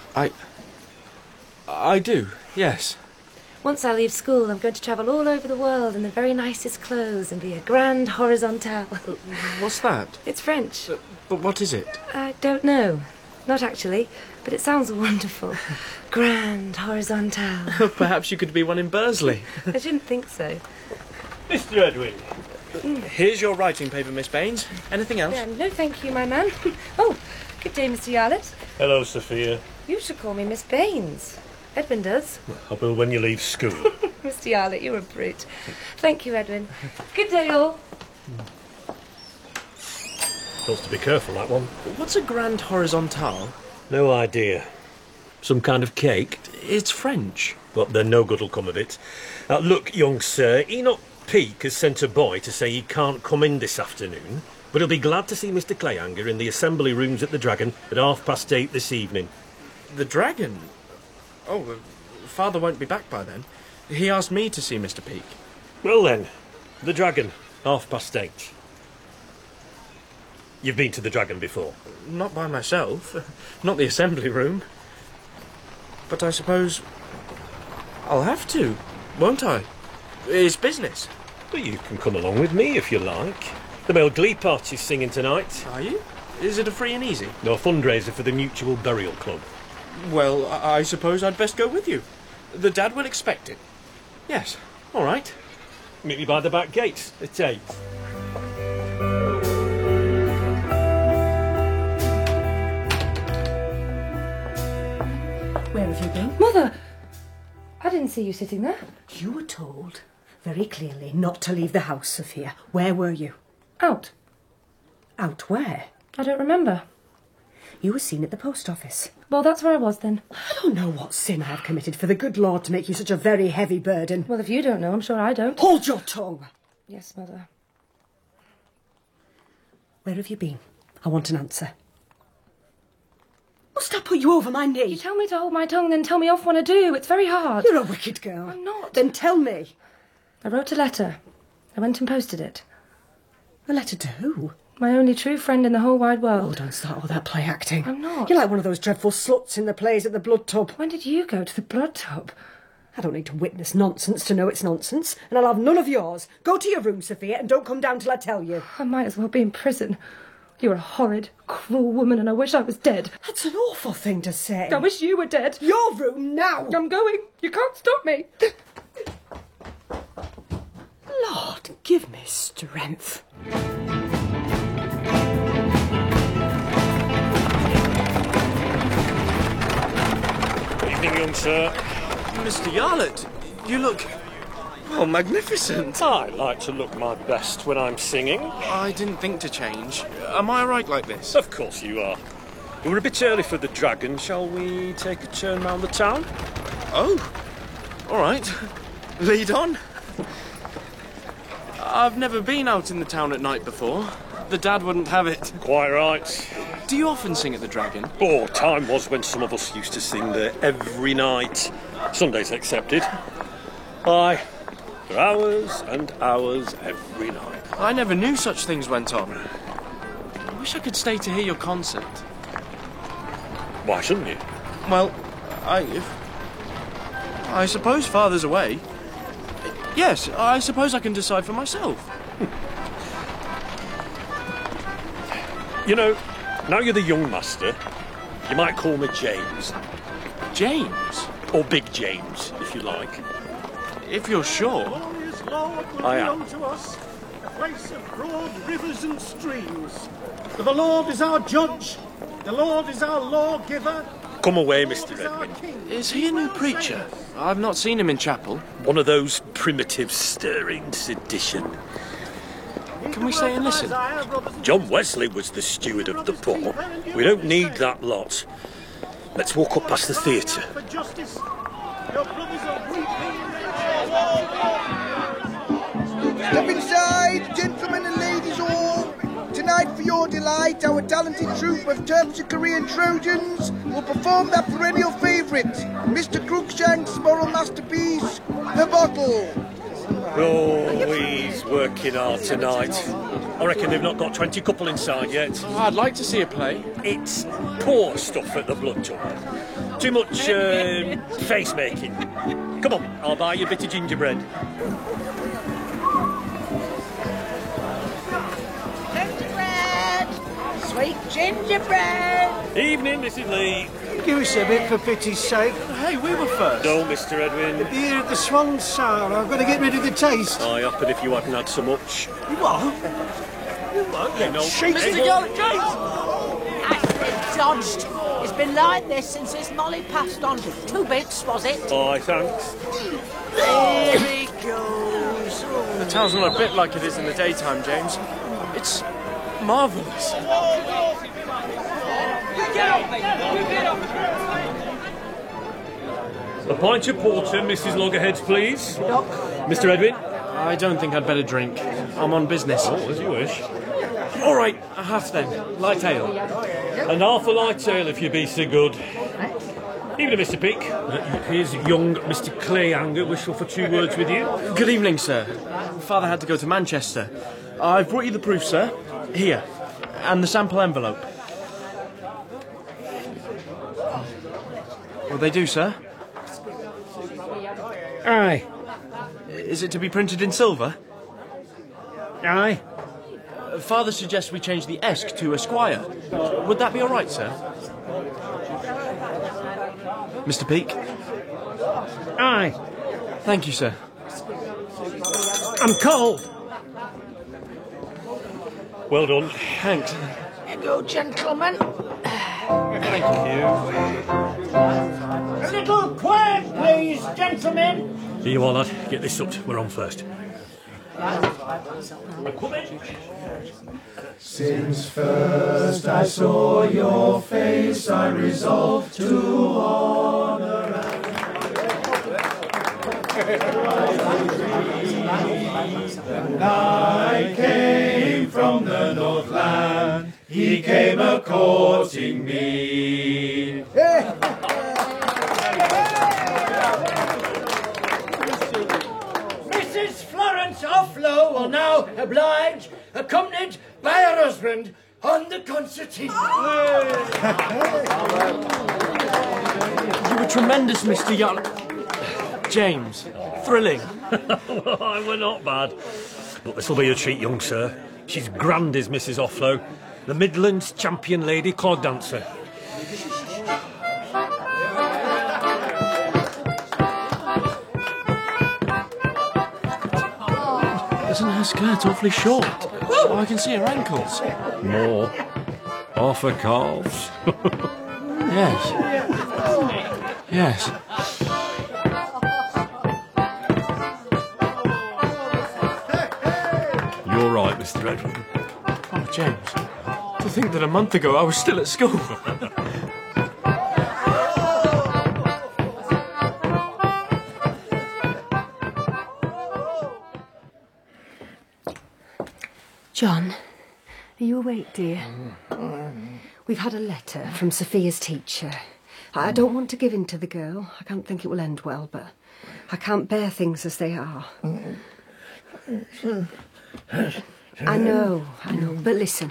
I do, yes. Once I leave school, I'm going to travel all over the world in the very nicest clothes and be a grande horizontale. What's that? It's French. But what is it? I don't know. Not actually, but it sounds wonderful. Grande horizontale. Perhaps you could be one in Bursley. I shouldn't think so. Mr. Edwin. Here's your writing paper, Miss Baines. Anything else? No, thank you, my man. Oh, good day, Mr. Yarlett. Hello, Sophia. You should call me Miss Baines. Edwin does. I will when you leave school. Mr. Yarlett, you're a brute. Thank you, Edwin. Good day, all. Got to be careful, that one. What's a grande horizontale? No idea. Some kind of cake? It's French. But then no good will come of it. Look, young sir, Enoch Peake has sent a boy to say he can't come in this afternoon, but he'll be glad to see Mr. Clayhanger in the assembly rooms at the Dragon at 8:30 this evening. The Dragon? Oh, Father won't be back by then. He asked me to see Mr. Peake. Well then, the Dragon, 8:30. You've been to the Dragon before? Not by myself. Not the assembly room. But I suppose I'll have to, won't I? It's business. Well, you can come along with me if you like. The male glee party's singing tonight. Are you? Is it a free and easy? No, fundraiser for the Mutual Burial Club. Well, I suppose I'd best go with you. The Dad will expect it. Yes, all right. Meet me by the back gate at 8. Where have you been? Mother! I didn't see you sitting there. You were told very clearly not to leave the house, Sophia. Where were you? Out. Out where? I don't remember. You were seen at the post office. Well, that's where I was then. I don't know what sin I have committed for the good Lord to make you such a very heavy burden. Well, if you don't know, I'm sure I don't. Hold your tongue! Yes, Mother. Where have you been? I want an answer. Must I put you over my knee? You tell me to hold my tongue, then tell me off when I do. It's very hard. You're a wicked girl. I'm not. Then tell me. I wrote a letter. I went and posted it. A letter to who? My only true friend in the whole wide world. Oh, don't start all that play acting. I'm not. You're like one of those dreadful sluts in the plays at the Blood Tub. When did you go to the Blood Tub? I don't need to witness nonsense to know it's nonsense, and I'll have none of yours. Go to your room, Sophia, and don't come down till I tell you. I might as well be in prison. You're a horrid, cruel woman, and I wish I was dead. That's an awful thing to say. I wish you were dead. Your room now! I'm going. You can't stop me. Lord, give me strength. Evening, young sir. Mr. Yarlett, you look... well, magnificent. I like to look my best when I'm singing. I didn't think to change. Am I right like this? Of course you are. We were a bit early for the dragon. Shall we take a turn round the town? Oh, all right. Lead on. I've never been out in the town at night before. The dad wouldn't have it. Quite right. Do you often sing at the Dragon? Oh, time was when some of us used to sing there every night. Sundays excepted. Aye, for hours and hours every night. I never knew such things went on. I wish I could stay to hear your concert. Why shouldn't you? Well, I suppose Father's away. Yes, I suppose I can decide for myself. You know, now you're the young master, you might call me James. James? Or Big James, if you like. If you're sure. I am. To us, a place of broad rivers and streams. For the Lord is our judge, the Lord is our lawgiver. Come away, Mr. Edwin. Is he a new preacher? I've not seen him in chapel. One of those primitive, stirring sedition. Can we stay and listen? John Wesley was the steward of the poor. We don't need that lot. Let's walk up past the theatre. For justice, your brothers are weeping. Step inside, gentlemen and ladies all. Tonight, for your delight, our talented troupe of Terpsichorean Trojans will perform their perennial favourite, Mr. Cruikshank's moral masterpiece, The Bottle. Oh, he's working hard tonight. I reckon they've not got 20 couple inside yet. Oh, I'd like to see a play. It's poor stuff at the Blood Tub. Too much face-making. Come on, I'll buy you a bit of gingerbread. Gingerbread! Sweet gingerbread! Evening, Mrs. Lee. Give us a bit, for pity's sake. Hey, we were first. No, Mr. Edwin. Here at the Swan Sour, I've got to get rid of the taste. I happen if you hadn't had so much. What? You know, Mr. Yarlett, That's been dodged. It's been like this since this Molly passed on. 2 bits, was it? Aye, thanks. There he goes. The town's not a bit like it is in the daytime, James. It's marvellous. A pint of porter, Mrs. Loggerheads, please. Mr. Edwin? I don't think I'd better drink. I'm on business. Oh, as you wish. All right, a half then. Light ale. And half a light ale, if you be so good. Evening, Mr. Peake. Here's young Mr. Clayhanger, wishful for 2 words with you. Good evening, sir. Father had to go to Manchester. I've brought you the proof, sir. Here. And the sample envelope. Will they do, sir? Aye. Is it to be printed in silver? Aye. Father suggests we change the Esq to Esquire. Would that be all right, sir? Mr. Peake? Aye. Thank you, sir. I'm cold. Well done. Thanks. Here you go, gentlemen. Thank you. Gentlemen! Here you are, lad. Get this up. We're on first. Since first I saw your face, I resolved to honour and I came from the Northland, he came a-courting me. Mrs. Florence Offlow will now oblige, accompanied by her husband, on the concertina. You were tremendous, Mr. Young. James, thrilling. Well, we're not bad. But this'll be a treat, young sir. She's grand, is Mrs. Offlow, the Midlands champion lady clog dancer. Isn't her skirt awfully short? Oh, I can see her ankles. More. Half her calves. Yes. Yes. You're right, Mr. Edwin. Oh, James. To think that a month ago I was still at school. John, are you awake, dear? We've had a letter from Sophia's teacher. I don't want to give in to the girl. I can't think it will end well, but I can't bear things as they are. I know, but listen.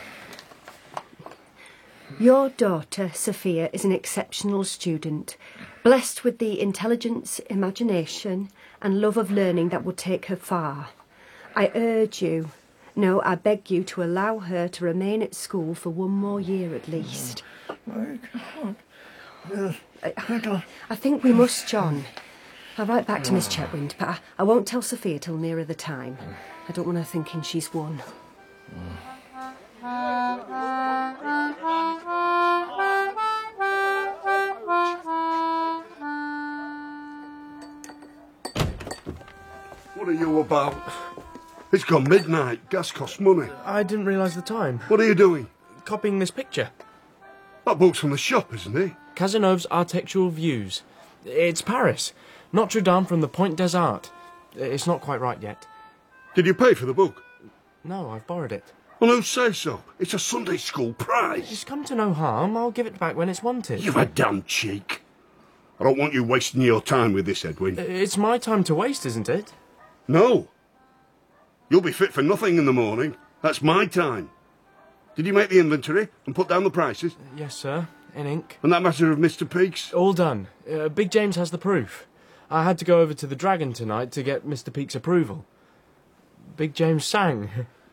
Your daughter, Sophia, is an exceptional student, blessed with the intelligence, imagination and love of learning that will take her far. I urge you, no, I beg you to allow her to remain at school for one more year at least. I think we must, John. I'll write back to Miss Chetwynd, but I won't tell Sophia till nearer the time. I don't want her thinking she's won. What are you about? It's gone midnight. Gas costs money. I didn't realise the time. What are you doing? Copying this picture. That book's from the shop, isn't it? Cazenove's Architectural Views. It's Paris. Notre Dame from the Point des Arts. It's not quite right yet. Did you pay for the book? No, I've borrowed it. Well, who says so? It's a Sunday school prize. It's come to no harm. I'll give it back when it's wanted. You've a damn cheek. I don't want you wasting your time with this, Edwin. It's my time to waste, isn't it? No. You'll be fit for nothing in the morning. That's my time. Did you make the inventory and put down the prices? Yes, sir. In ink. And that matter of Mr. Peake's? All done. Big James has the proof. I had to go over to the Dragon tonight to get Mr. Peake's approval. Big James sang.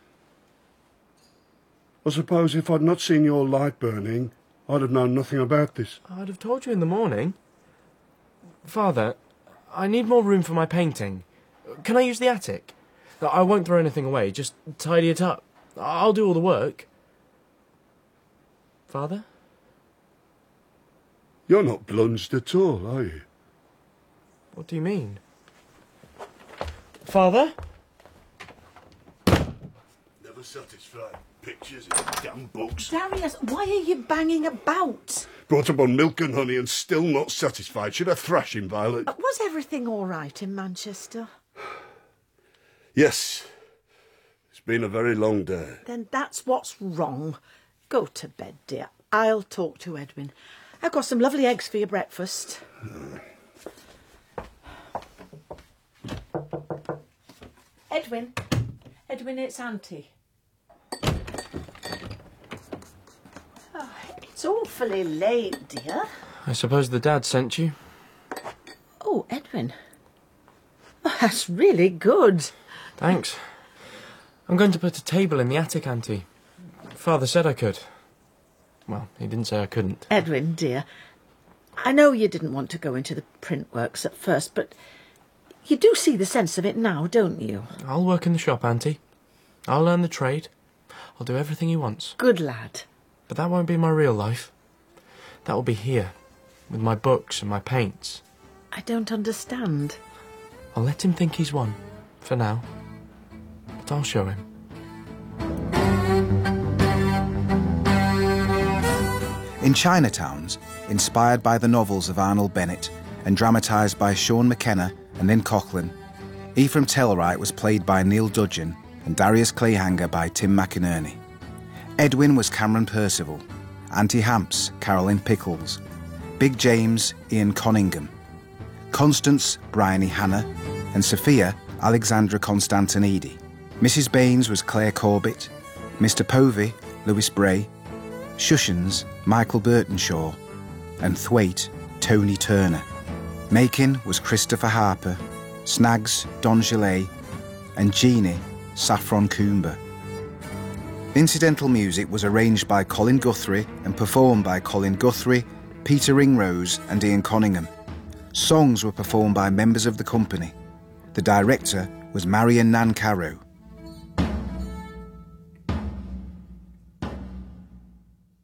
I suppose if I'd not seen your light burning, I'd have known nothing about this. I'd have told you in the morning. Father, I need more room for my painting. Can I use the attic? I won't throw anything away, just tidy it up. I'll do all the work. Father? You're not blunged at all, are you? What do you mean? Father? Never satisfied. Pictures in damn books. Darius, why are you banging about? Brought up on milk and honey and still not satisfied. Should I thrash him, Violet? Was everything all right in Manchester? Yes. It's been a very long day. Then that's what's wrong. Go to bed, dear. I'll talk to Edwin. I've got some lovely eggs for your breakfast. Edwin, it's Auntie. Oh, it's awfully late, dear. I suppose the dad sent you. Oh, Edwin. Oh, that's really good. Thanks. I'm going to put a table in the attic, Auntie. Father said I could. Well, he didn't say I couldn't. Edwin, dear, I know you didn't want to go into the print works at first, but you do see the sense of it now, don't you? I'll work in the shop, Auntie. I'll learn the trade. I'll do everything he wants. Good lad. But that won't be my real life. That will be here, with my books and my paints. I don't understand. I'll let him think he's won, for now. But I'll show him. In Chinatowns, inspired by the novels of Arnold Bennett and dramatised by Sean McKenna and Lynn Coughlin, Ephraim Tellwright was played by Neil Dudgeon and Darius Clayhanger by Tim McInerney. Edwin was Cameron Percival, Auntie Hamps, Carolyn Pickles, Big James, Ian Conningham, Constance, Bryony Hanna, and Sophia, Alexandra Constantinidi. Mrs. Baines was Claire Corbett, Mr. Povey, Lewis Bray, Shushens, Michael Burtonshaw, and Thwaite, Tony Turner. Makin was Christopher Harper, Snags, Don Gillet, and Jeannie, Saffron Coomber. Incidental music was arranged by Colin Guthrie and performed by Colin Guthrie, Peter Ringrose and Ian Conningham. Songs were performed by members of the company. The director was Marion Nancarrow.